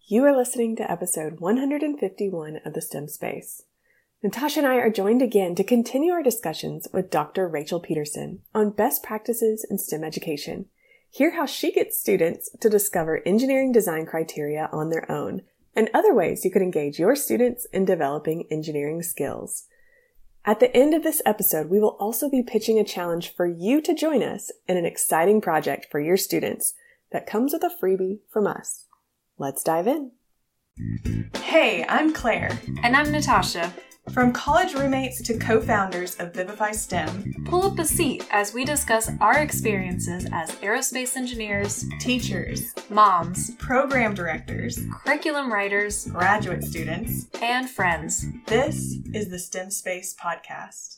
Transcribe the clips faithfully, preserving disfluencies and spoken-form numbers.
You are listening to episode one hundred fifty-one of the STEM Space. Natasha and I are joined again to continue our discussions with Doctor Rachel Peterson on best practices in STEM education. Hear how she gets students to discover engineering design criteria on their own and other ways you could engage your students in developing engineering skills. At the end of this episode, we will also be pitching a challenge for you to join us in an exciting project for your students that comes with a freebie from us. Let's dive in. Hey, I'm Claire. And I'm Natasha. From college roommates to co-founders of Vivify STEM, pull up a seat as we discuss our experiences as aerospace engineers, teachers, moms, program directors, curriculum writers, graduate students, and friends. This is the STEM Space Podcast.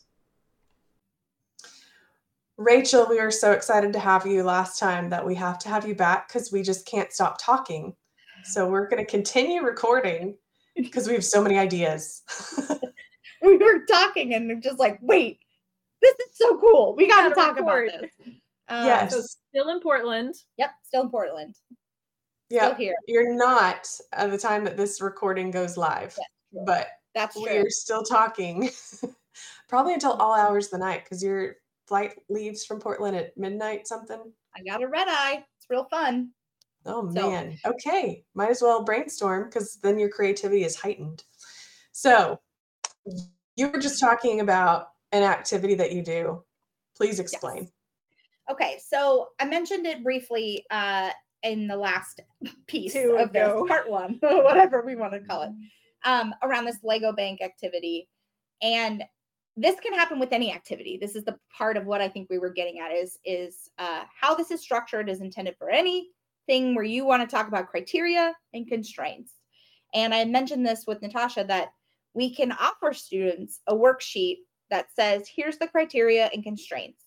Rachel, we were so excited to have you last time that we have to have you back because we just can't stop talking. So we're going to continue recording because we have so many ideas. We were talking and they're just like, wait, this is so cool. We got to talk record. about this. Um, yes. So still in Portland. Yep. Still in Portland. Yeah. Still here. You're not at the time that this recording goes live, That's but That's true. we're still talking probably until all hours of the night because your flight leaves from Portland at midnight something. I got a red eye. It's real fun. Oh, So- man. Okay. Might as well brainstorm because then your creativity is heightened. So you were just talking about an activity that you do. Please explain. Yes. Okay. So I mentioned it briefly uh, in the last piece Two of ago. this, part one, whatever we want to call it, um, around this Lego bank activity. And this can happen with any activity. This is the part of what I think we were getting at is, is uh, how this is structured is intended for any thing where you want to talk about criteria and constraints. And I mentioned this with Natasha that we can offer students a worksheet that says, here's the criteria and constraints.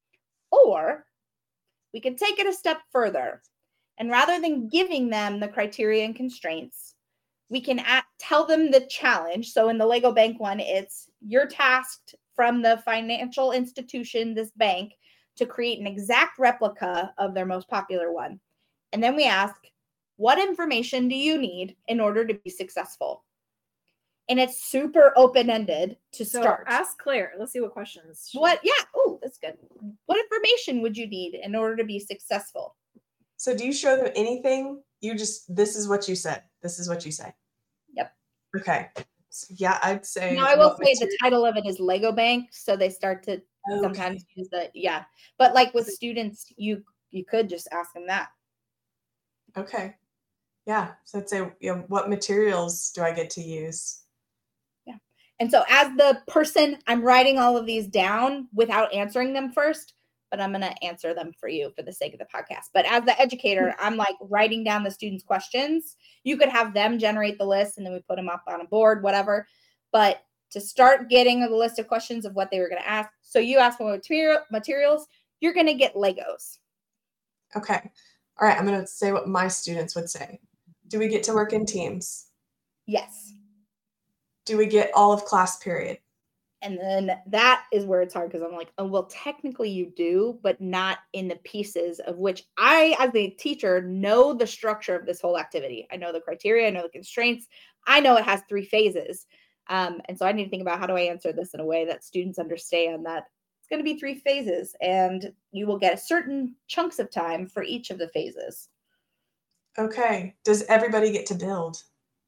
Or we can take it a step further. And rather than giving them the criteria and constraints, we can at, tell them the challenge. So in the Lego Bank one, it's you're tasked from the financial institution, this bank, to create an exact replica of their most popular one. And then we ask, what information do you need in order to be successful? And it's super open-ended to So start. ask Claire. Let's see what questions. she- What? Yeah. Oh, that's good. What information would you need in order to be successful? So do you show them anything? You just, this is what you said. This is what you say. Yep. Okay. So, yeah, I'd say. Now, I will what say the material- title of it is Lego Bank, so they start to Okay. sometimes use the, yeah. But like with students, you you could just ask them that. Okay. Yeah. So I'd say, you know, what materials do I get to use? And so as the person, I'm writing all of these down without answering them first, but I'm going to answer them for you for the sake of the podcast. But as the educator, I'm like writing down the students' questions. You could have them generate the list and then we put them up on a board, whatever. But to start getting the list of questions of what they were going to ask. So you ask for material, materials, you're going to get Legos. Okay. All right. I'm going to say what my students would say. Do we get to work in teams? Yes. Do we get all of class period? And then that is where it's hard because I'm like, oh, well, technically you do, but not in the pieces of which I, as the teacher, know the structure of this whole activity. I know the criteria, I know the constraints. I know it has three phases. Um, and so I need to think about how do I answer this in a way that students understand that it's going to be three phases and you will get a certain chunks of time for each of the phases. Okay. Does everybody get to build?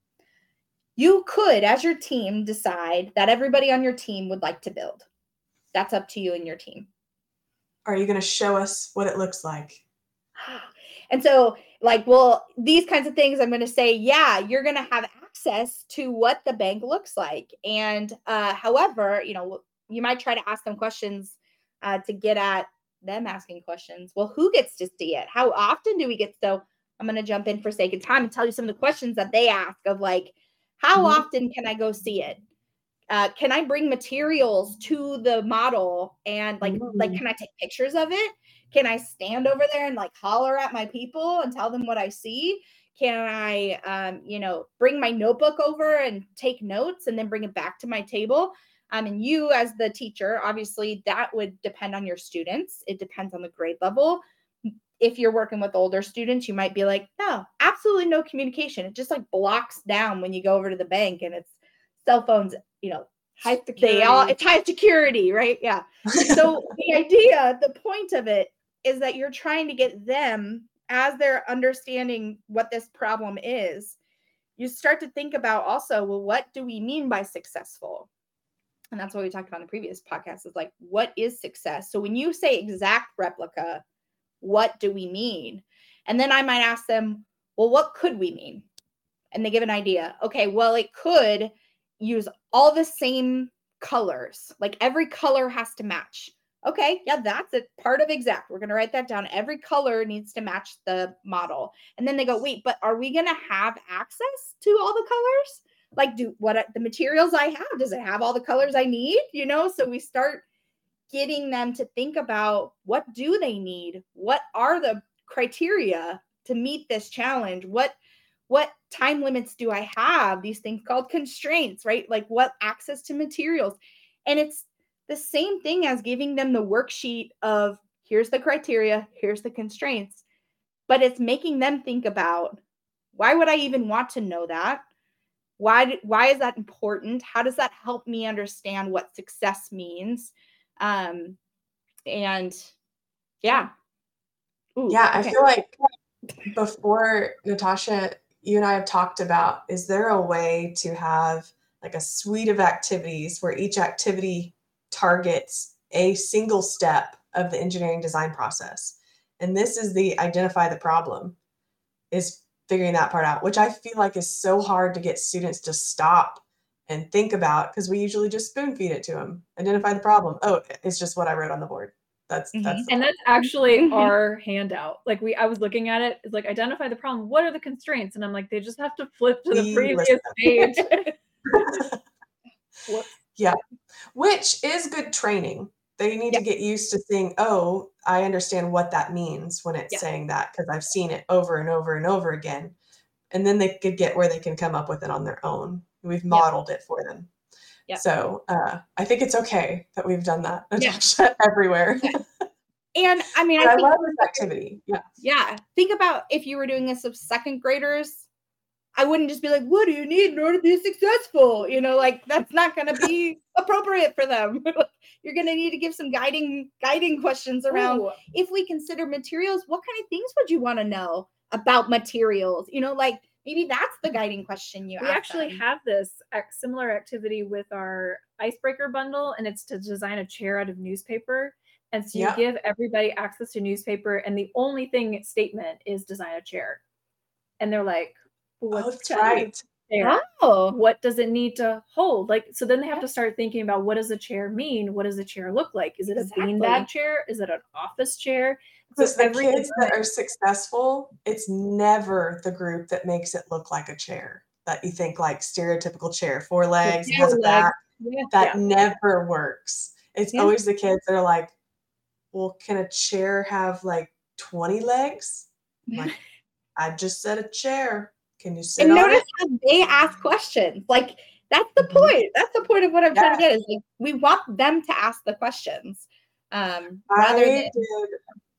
You could, as your team, decide that everybody on your team would like to build. That's up to you and your team. Are you going to show us what it looks like? And so, like, well, these kinds of things, I'm going to say, yeah, you're going to have access to what the bank looks like. And uh, however, you know, you might try to ask them questions uh, to get at them asking questions. Well, who gets to see it? How often do we get? So I'm going to jump in for sake of time and tell you some of the questions that they ask of like, how Mhm. often can I go see it? Uh, can I bring materials to the model and like, Mm. like, can I take pictures of it? Can I stand over there and like holler at my people and tell them what I see? Can I, um, you know, bring my notebook over and take notes and then bring it back to my table? Um, and you as the teacher, obviously that would depend on your students. It depends on the grade level. if you're working with older students, you might be like, no, absolutely no communication. It just like blocks down when you go over to the bank and it's cell phones, you know, high security. They all, it's high security, right? Yeah. So the idea, the point of it is that you're trying to get them, as they're understanding what this problem is, you start to think about also, well, what do we mean by successful? And that's what we talked about in the previous podcast, is like, what is success? So when you say exact replica, what do we mean? And then I might ask them, well, what could we mean? And they give an idea. Okay, well, it could use all the same colors. Like every color has to match. Okay, yeah, that's a part of exact. We're going to write that down. Every color needs to match the model. And then they go, wait, but are we going to have access to all the colors? Like, do what the materials I have, does it have all the colors I need? You know, so we start getting them to think about, what do they need? What are the criteria to meet this challenge? What what time limits do I have? These things called constraints, right? Like what access to materials. And it's the same thing as giving them the worksheet of, here's the criteria, here's the constraints, but it's making them think about, why would I even want to know that? Why, why is that important? How does that help me understand what success means? Um, and yeah. Ooh, yeah, okay. I feel like before, Natasha, you and I have talked about, is there a way to have like a suite of activities where each activity targets a single step of the engineering design process? And this is the identify the problem, is figuring that part out, which I feel like is so hard to get students to stop and think about, because we usually just spoon feed it to them. Identify the problem. Oh, it's just what I wrote on the board. That's mm-hmm. that's and that's actually mm-hmm. our handout. Like we, I was looking at it. It's like, identify the problem. What are the constraints? And I'm like, they just have to flip to the we previous page. Yeah, which is good training. They need yeah. to get used to saying, oh, I understand what that means when it's yeah. saying that, because I've seen it over and over and over again. And then they could get where they can come up with it on their own. We've modeled yeah. it for them. Yeah. So uh, I think it's okay that we've done that yeah. everywhere. Yeah. And I mean, I, I think, love this activity. Yeah. Yeah. Think about if you were doing this with second graders, I wouldn't just be like, what do you need in order to be successful? You know, like that's not going to be appropriate for them. You're going to need to give some guiding, guiding questions around. Ooh. If we consider materials, what kind of things would you want to know about materials? You know, like maybe that's the guiding question you we ask actually them. Have this similar activity with our icebreaker bundle, and it's to design a chair out of newspaper. And so you yeah. give everybody access to newspaper, and the only thing statement is design a chair. And they're like, well, oh, that's right. Chair? Oh, what does it need to hold? Like, so then they have to start thinking about, what does a chair mean? What does a chair look like? Is it exactly. a beanbag chair? Is it an office chair? Because so the kids that are successful, it's never the group that makes it look like a chair that you think like stereotypical chair, four legs, yeah, has a back. Yeah. That yeah. never works. It's yeah. always the kids that are like, well, can a chair have like twenty legs? Like, I just said a chair. Can you sit and on notice it? How they ask questions. Like that's the mm-hmm. point. That's the point of what I'm yeah. trying to get is like we want them to ask the questions. Um, rather I than did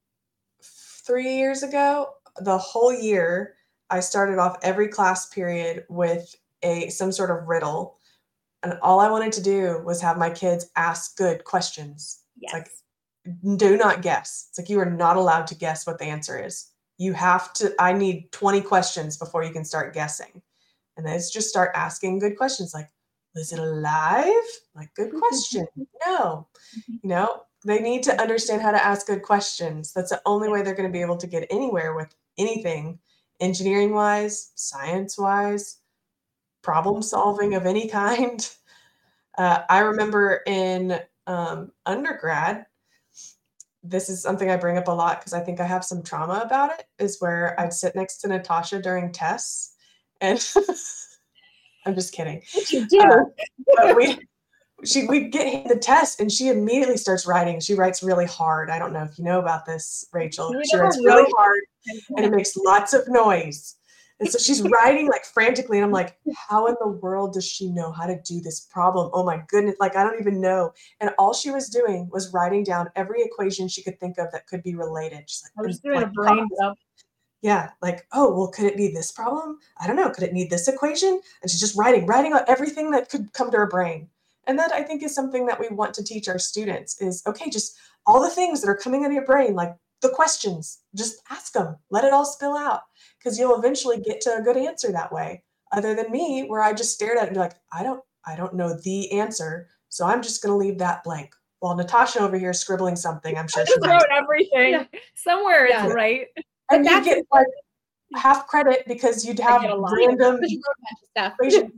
three years ago, the whole year, I started off every class period with a some sort of riddle, and all I wanted to do was have my kids ask good questions. Yes. It's like, do not guess. It's like you are not allowed to guess what the answer is. You have to, I need twenty questions before you can start guessing. And then it's just start asking good questions like, is it alive? Like, good question. No. You know, they need to understand how to ask good questions. That's the only way they're going to be able to get anywhere with anything, engineering wise, science wise, problem solving of any kind. Uh, I remember in um, undergrad, this is something I bring up a lot because I think I have some trauma about it, is where I'd sit next to Natasha during tests. And I'm just kidding. What you do? Uh, but we, she, we get the test and she immediately starts writing. She writes really hard. I don't know if you know about this, Rachel. She writes really hard and it makes lots of noise. And so she's writing like frantically. And I'm like, how in the world does she know how to do this problem? Oh my goodness. Like, I don't even know. And all she was doing was writing down every equation she could think of that could be related. She's like, I was just and, doing like, a brain dump. Yeah, like, oh, well, could it be this problem? I don't know. Could it need this equation? And she's just writing, writing out everything that could come to her brain. And that I think is something that we want to teach our students is, okay, just all the things that are coming into your brain, like the questions, just ask them, let it all spill out, because you'll eventually get to a good answer that way. Other than me, where I just stared at it and be like, I don't, I don't know the answer, so I'm just going to leave that blank. While Natasha over here scribbling something, I'm sure I she just wrote everything. Yeah. Somewhere Yeah. it's right. And you get like half credit because you'd have random stuff.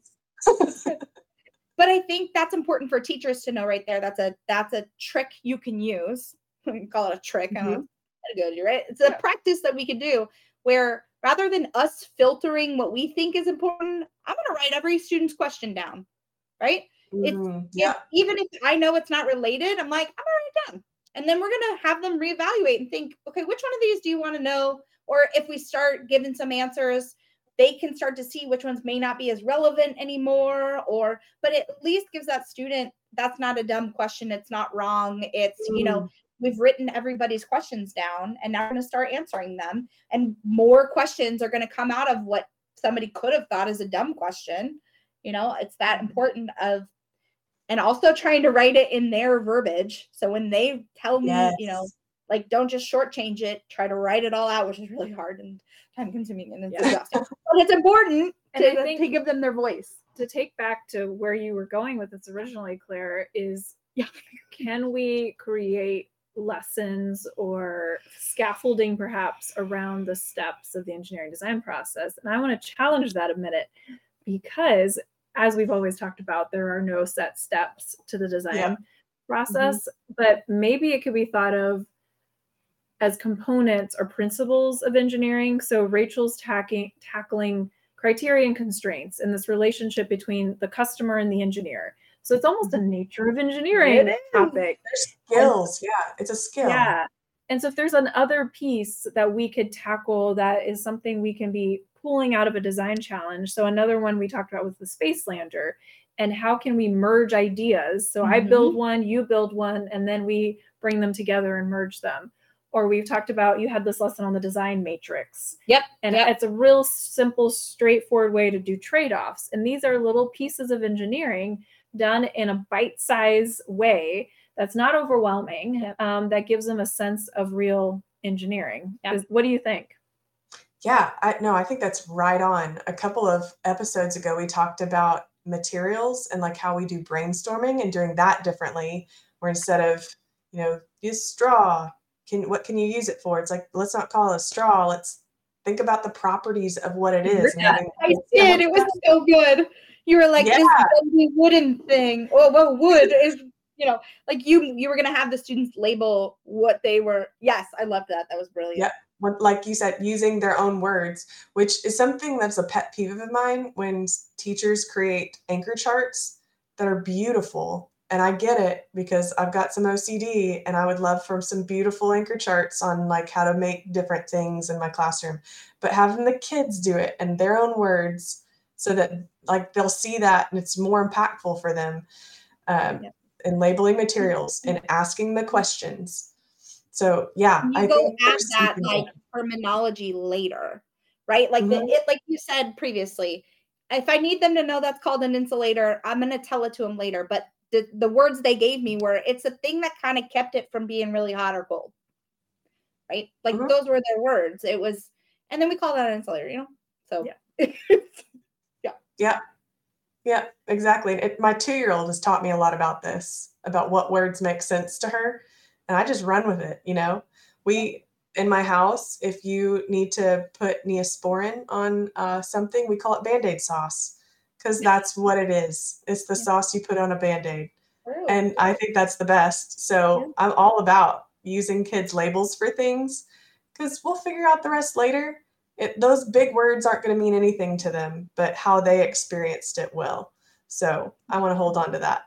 But I think that's important for teachers to know right there. That's a that's a trick you can use. We can call it a trick. Mm-hmm. I don't know. Good, right? It's a yeah. practice that we could do where rather than us filtering what we think is important, I'm going to write every student's question down, right? Mm, it's, yeah. It's, even if I know it's not related, I'm like, I'm going to write it down. And then we're going to have them reevaluate and think, okay, which one of these do you want to know? Or if we start giving some answers, they can start to see which ones may not be as relevant anymore. Or, but it at least gives that student, that's not a dumb question. It's not wrong. It's, mm. you know, we've written everybody's questions down and now we're going to start answering them. And more questions are going to come out of what somebody could have thought is a dumb question. You know, it's that important of, and also trying to write it in their verbiage. So when they tell me, yes. you know, like, don't just shortchange it, try to write it all out, which is really hard and time consuming and it's yeah. exhausting. But it's important and to, I think to give them their voice. To take back to where you were going with this originally, Claire, is yeah, can we create lessons or scaffolding perhaps around the steps of the engineering design process? And I want to challenge that a minute, because as we've always talked about, there are no set steps to the design yeah. process, mm-hmm. but maybe it could be thought of as components or principles of engineering. So Rachel's tacking, tackling criteria and constraints and this relationship between the customer and the engineer. So it's almost a nature of engineering topic. There's skills, and, yeah, it's a skill. Yeah. And so if there's another piece that we could tackle that is something we can be pulling out of a design challenge. So another one we talked about was the Space Lander, and how can we merge ideas? So mm-hmm. I build one, you build one, and then we bring them together and merge them. Or we've talked about, you had this lesson on the design matrix. Yep. And yep. it's a real simple, straightforward way to do trade-offs. And these are little pieces of engineering done in a bite-sized way that's not overwhelming, yep. um, that gives them a sense of real engineering. Yep. What do you think? Yeah, I, no, I think that's right on. A couple of episodes ago, we talked about materials and like how we do brainstorming and doing that differently, where instead of, you know, use straw, can what can you use it for? It's like, let's not call it a straw. Let's think about the properties of what it is. Yeah, and I did. It was so good. You were like, yeah. this wooden thing. Oh, well, wood is, you know, like you you were going to have the students label what they were. Yes, I loved that. That was brilliant. Yeah. Like you said, using their own words, which is something that's a pet peeve of mine when teachers create anchor charts that are beautiful. And I get it because I've got some O C D and I would love for some beautiful anchor charts on like how to make different things in my classroom. But having the kids do it in their own words so that like they'll see that and it's more impactful for them, um, yep. and labeling materials and asking the questions. So yeah, you I go think add that like terminology later, right? Like mm-hmm. the, it, like you said previously, if I need them to know that's called an insulator, I'm going to tell it to them later. But the, the words they gave me were, it's a thing that kind of kept it from being really hot or cold, right? Like mm-hmm. those were their words. It was, and then we call that an insulator, you know? So yeah, yeah, yeah, yeah, exactly. It, my two-year-old has taught me a lot about this, about what words make sense to her. And I just run with it, you know. We, in my house, if you need to put Neosporin on uh, something, we call it Band-Aid sauce because that's what it is. It's the yeah. sauce you put on a Band-Aid. Really? And I think that's the best. So yeah. I'm all about using kids' labels for things because we'll figure out the rest later. It, those big words aren't going to mean anything to them, but how they experienced it will. So I want to hold on to that.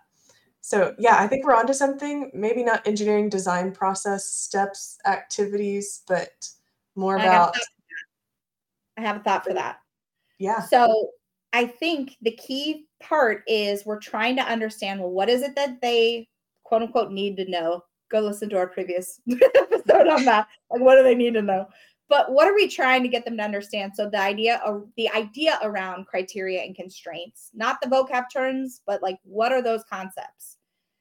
So yeah, I think we're onto something, maybe not engineering design process steps, activities, but more about. I have a thought for that. Yeah. So I think the key part is we're trying to understand, well, what is it that they quote unquote need to know? Go listen to our previous episode on that. Like, what do they need to know? But what are we trying to get them to understand? So the idea of the idea around criteria and constraints, not the vocab terms, but like, what are those concepts?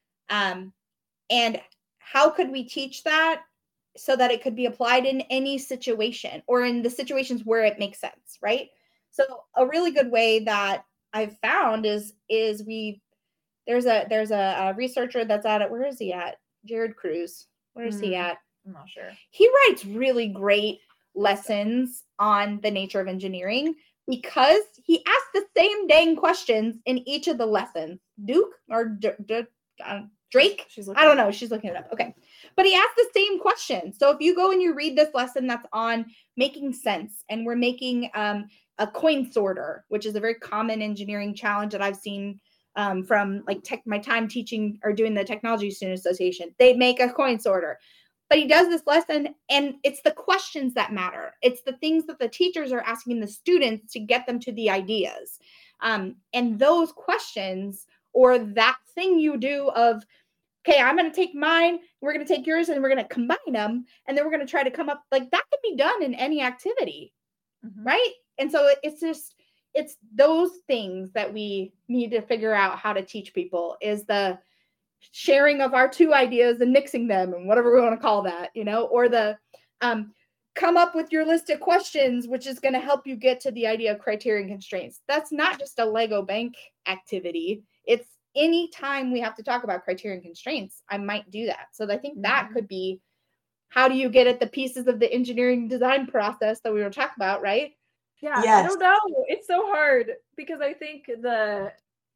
Um, and how could we teach that so that it could be applied in any situation or in the situations where it makes sense, right? So a really good way that I've found is is we there's a there's a, a researcher that's at it. Where is he at? Jared Cruz. Where is mm, he at? I'm not sure. He writes really great lessons on the nature of engineering because he asks the same dang questions in each of the lessons. Duke or D- D- uh, Drake? She's I don't know. She's looking it up. Okay. But he asked the same question. So if you go and you read this lesson that's on making sense, and we're making um, a coin sorter, which is a very common engineering challenge that I've seen um, from like tech, my time teaching or doing the Technology Student Association. They make a coin sorter. But he does this lesson, and it's the questions that matter. It's the things that the teachers are asking the students to get them to the ideas. Um, and those questions, or that thing you do of, okay, I'm going to take mine, we're going to take yours, and we're going to combine them, and then we're going to try to come up, like, that can be done in any activity, mm-hmm. right? And so it's just, it's those things that we need to figure out how to teach people, is the sharing of our two ideas and mixing them and whatever we want to call that, you know, or the um, come up with your list of questions, which is going to help you get to the idea of criteria and constraints. That's not just a Lego bank activity. It's anytime we have to talk about criteria and constraints, I might do that. So I think that could be, how do you get at the pieces of the engineering design process that we were talking about, right? Yeah, yes. I don't know. It's so hard because I think the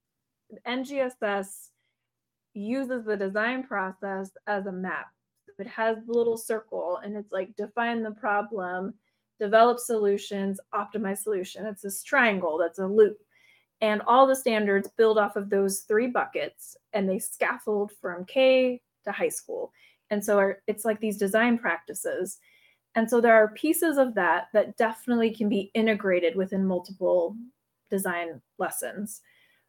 N G S S uses the design process as a map. It has the little circle, and it's like define the problem, develop solutions, optimize solution. It's this triangle that's a loop. And all the standards build off of those three buckets, and they scaffold from K to high school. And so our, it's like these design practices. And so there are pieces of that that definitely can be integrated within multiple design lessons.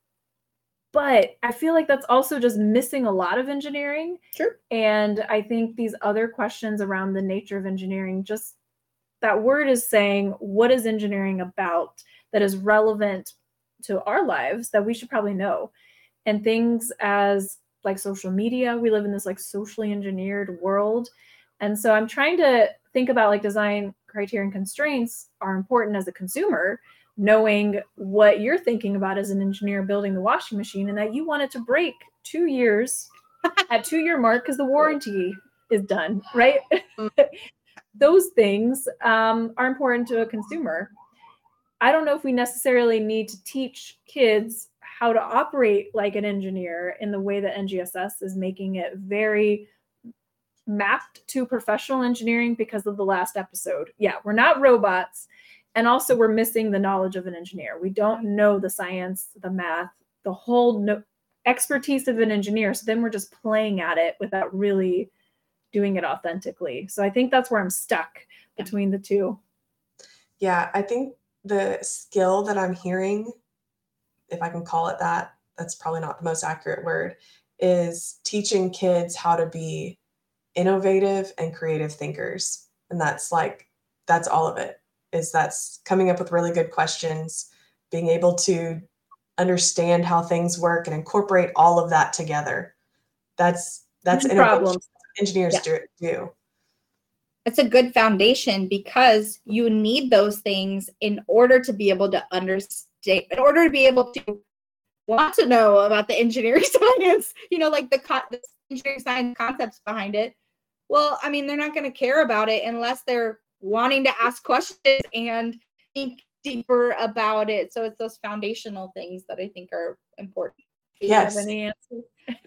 But I feel like that's also just missing a lot of engineering. Sure. And I think these other questions around the nature of engineering, just that word is saying, what is engineering about that is relevant to our lives that we should probably know? And things as like social media, we live in this like socially engineered world. And so I'm trying to think about like design criteria and constraints are important as a consumer, knowing what you're thinking about as an engineer building the washing machine, and that you want it to break two years at two year mark because the warranty is done, right? Those things um, are important to a consumer. I don't know if we necessarily need to teach kids how to operate like an engineer in the way that N G S S is making it very mapped to professional engineering because of the last episode. Yeah, we're not robots. And also we're missing the knowledge of an engineer. We don't know the science, the math, the whole no- expertise of an engineer. So then we're just playing at it without really doing it authentically. So I think that's where I'm stuck between the two. Yeah, I think the skill that I'm hearing, if I can call it that, that's probably not the most accurate word, is teaching kids how to be innovative and creative thinkers. And that's like, that's all of it, is that's coming up with really good questions, being able to understand how things work and incorporate all of that together. That's, that's problems engineers yeah. do, do. It's a good foundation because you need those things in order to be able to understand, in order to be able to want to know about the engineering science, you know, like the, co- the engineering science concepts behind it. Well, I mean, they're not going to care about it unless they're wanting to ask questions and think deeper about it. So it's those foundational things that I think are important. Do you Yes. have any answers?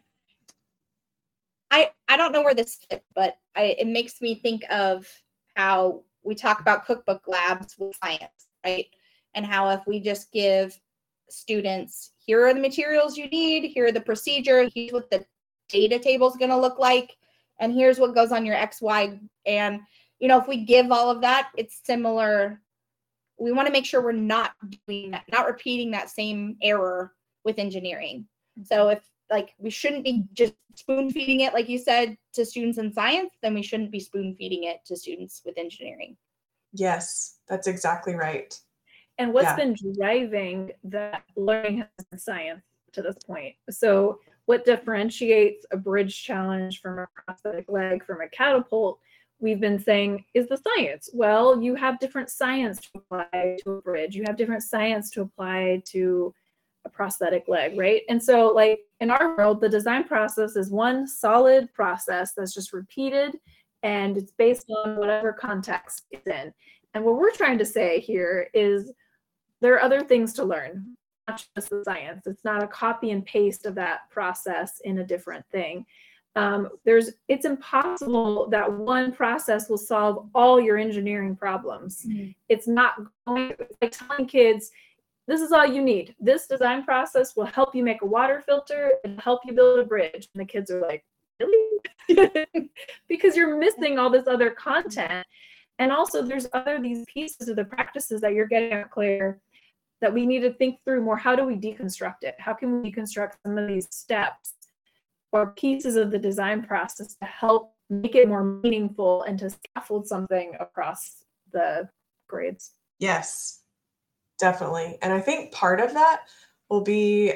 I, I don't know where this fits, but I, it makes me think of how we talk about cookbook labs with science, right? And how if we just give students, here are the materials you need, here are the procedure, here's what the data table is going to look like, and here's what goes on your X Y. And, you know, if we give all of that, it's similar we want to make sure we're not doing that, not repeating that same error with engineering. So if like we shouldn't be just spoon feeding it, like you said, to students in science, then we shouldn't be spoon feeding it to students with engineering. Yes, that's exactly right. And what's Yeah. been driving that learning in science to this point? So what differentiates a bridge challenge from a prosthetic leg from a catapult? We've been saying is the science. Well, you have different science to apply to a bridge. You have different science to apply to a prosthetic leg, right? And so like in our world, the design process is one solid process that's just repeated, and it's based on whatever context it's in. And what we're trying to say here is there are other things to learn, not just the science. It's not a copy and paste of that process in a different thing. Um, there's, it's impossible that one process will solve all your engineering problems. Mm-hmm. It's not going, it's like telling kids, this is all you need. This design process will help you make a water filter and help you build a bridge. And the kids are like, really? Because you're missing all this other content. And also there's other these pieces of the practices that you're getting at, Claire, that we need to think through more. How do we deconstruct it? How can we deconstruct some of these steps or pieces of the design process to help make it more meaningful and to scaffold something across the grades? Yes, definitely. And I think part of that will be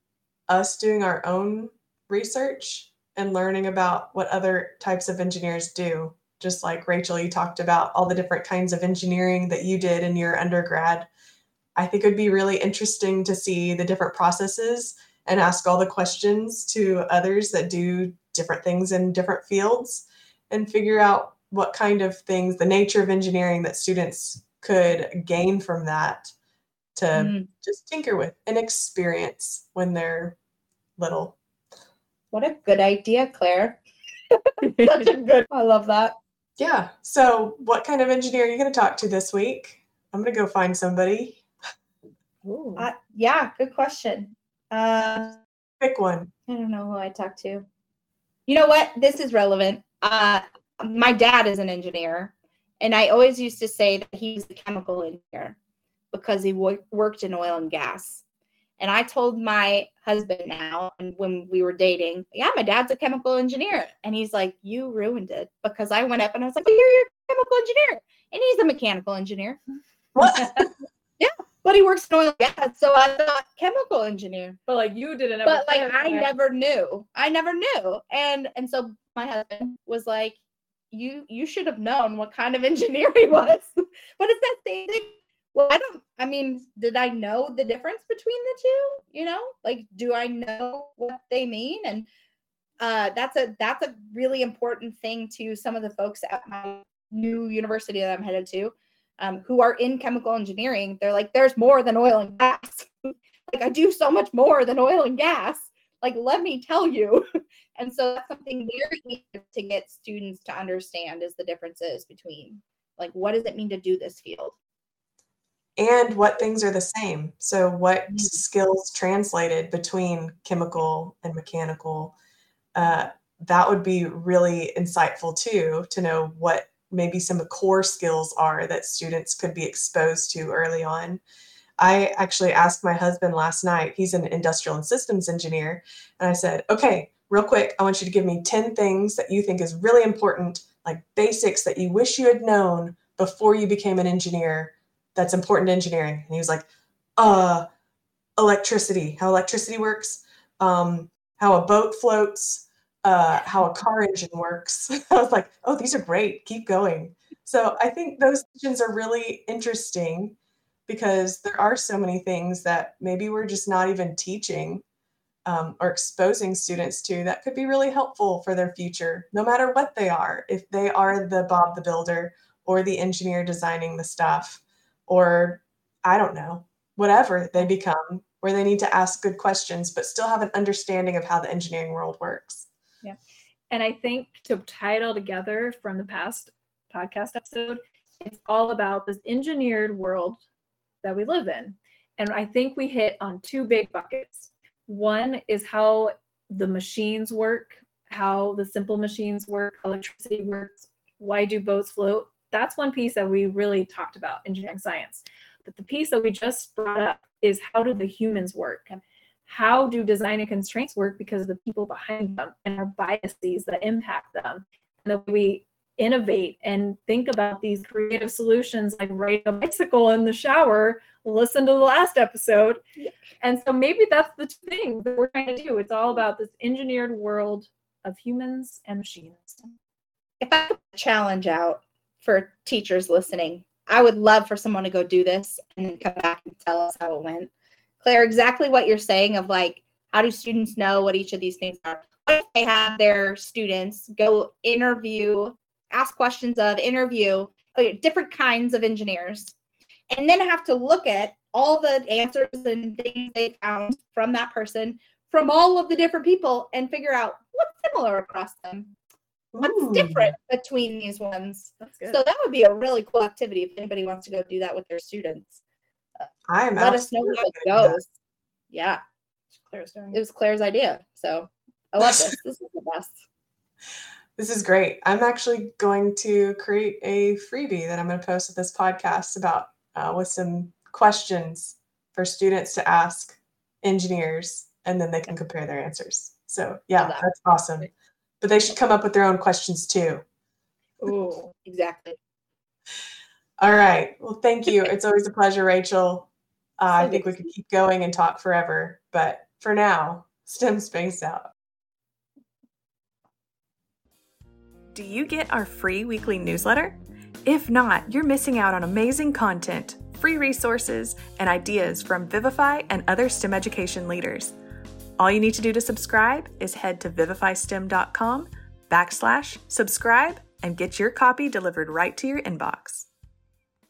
us doing our own research and learning about what other types of engineers do. Just like Rachel, you talked about all the different kinds of engineering that you did in your undergrad. I think it would be really interesting to see the different processes and ask all the questions to others that do different things in different fields and figure out what kind of things, the nature of engineering that students could gain from that to mm. just tinker with and experience when they're little. What a good idea, Claire. Such a good, I love that. Yeah. So what kind of engineer are you going to talk to this week? I'm going to go find somebody. Uh, yeah, good question. Uh, Pick one. I don't know who I talked to. You know what? This is relevant. Uh, my dad is an engineer, and I always used to say that he was a chemical engineer because he w- worked in oil and gas. And I told my husband now, and when we were dating, yeah, my dad's a chemical engineer. And he's like, you ruined it, because I went up and I was like, well, you're, you're a chemical engineer. And he's a mechanical engineer. What? Yeah. But he works in oil and gas, so I thought chemical engineer. But like you didn't. But like I never knew. I never knew. And and so my husband was like, you you should have known what kind of engineer he was. But it's that same thing. Well, I don't. I mean, did I know the difference between the two? You know, like, do I know what they mean? And uh, that's a that's a really important thing to some of the folks at my new university that I'm headed to. Um, who are in chemical engineering. They're like, there's more than oil and gas. Like, I do so much more than oil and gas. Like, let me tell you. And so that's something very easy to get students to understand is the differences between, like, what does it mean to do this field? And what things are the same. So what mm-hmm. skills translated between chemical and mechanical, uh, that would be really insightful too, to know what maybe some core skills are that students could be exposed to early on. I actually asked my husband last night, he's an industrial and systems engineer, and I said, okay, real quick, I want you to give me ten things that you think is really important, like basics that you wish you had known before you became an engineer that's important to engineering. And he was like, uh, electricity, how electricity works, um, how a boat floats, Uh, how a car engine works. I was like, oh, these are great. Keep going. So I think those questions are really interesting because there are so many things that maybe we're just not even teaching um, or exposing students to that could be really helpful for their future, no matter what they are. If they are the Bob the Builder or the engineer designing the stuff, or I don't know, whatever they become, where they need to ask good questions, but still have an understanding of how the engineering world works. Yeah. And I think to tie it all together from the past podcast episode, it's all about this engineered world that we live in. And I think we hit on two big buckets. One is how the machines work, how the simple machines work, how electricity works, why do boats float? That's one piece that we really talked about, engineering science. But the piece that we just brought up is, how do the humans work? And how do design and constraints work because of the people behind them and our biases that impact them? And that we innovate and think about these creative solutions, like ride a bicycle in the shower, listen to the last episode. Yeah. And so maybe that's the thing that we're trying to do. It's all about this engineered world of humans and machines. If I could challenge out for teachers listening, I would love for someone to go do this and then come back and tell us how it went. Claire, exactly what you're saying of like, how do students know what each of these things are? What if they have their students go interview, ask questions of, interview okay, different kinds of engineers, and then have to look at all the answers and things they found from that person, from all of the different people, and figure out what's similar across them. What's Ooh. different between these ones? That's good. So that would be a really cool activity if anybody wants to go do that with their students. I'm Let us know how it goes. Yeah. Claire's doing it. It was Claire's idea. So I love this. This is the best. This is great. I'm actually going to create a freebie that I'm going to post with this podcast about uh, with some questions for students to ask engineers, and then they can compare their answers. So yeah, that. that's awesome. But they should come up with their own questions too. Oh, exactly. All right. Well, thank you. It's always a pleasure, Rachel. Uh, I think we could keep going and talk forever, but for now, STEM Space out. Do you get our free weekly newsletter? If not, you're missing out on amazing content, free resources, and ideas from Vivify and other STEM education leaders. All you need to do to subscribe is head to vivifystem.com backslash subscribe and get your copy delivered right to your inbox.